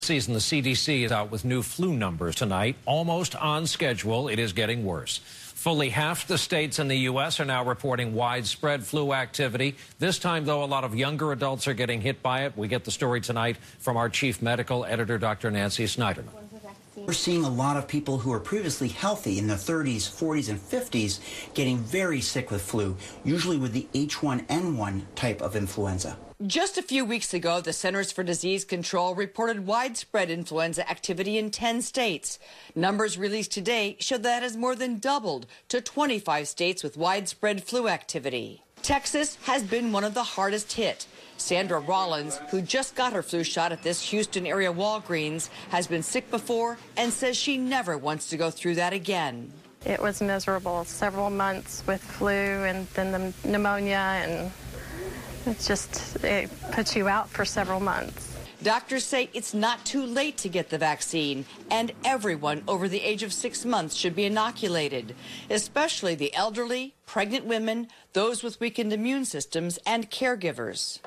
Season, the CDC is out with new flu numbers tonight, almost on schedule. It is getting worse. Fully half the states in the U.S. are now reporting widespread flu activity. This time, though, a lot of younger adults are getting hit by it. We get the story tonight from our chief medical editor, Dr. Nancy Snyderman. We're seeing a lot of people who are previously healthy in their 30s, 40s, and 50s getting very sick with flu, usually with the H1N1 type of influenza. Just a few weeks ago, the Centers for Disease Control reported widespread influenza activity in 10 states. Numbers released today show that has more than doubled to 25 states with widespread flu activity. Texas has been one of the hardest hit. Sandra Rollins, who just got her flu shot at this Houston area Walgreens, has been sick before and says she never wants to go through that again. It was miserable, several months with flu and then the pneumonia, and it puts you out for several months. Doctors say it's not too late to get the vaccine, and everyone over the age of 6 months should be inoculated, especially the elderly, pregnant women, those with weakened immune systems, and caregivers.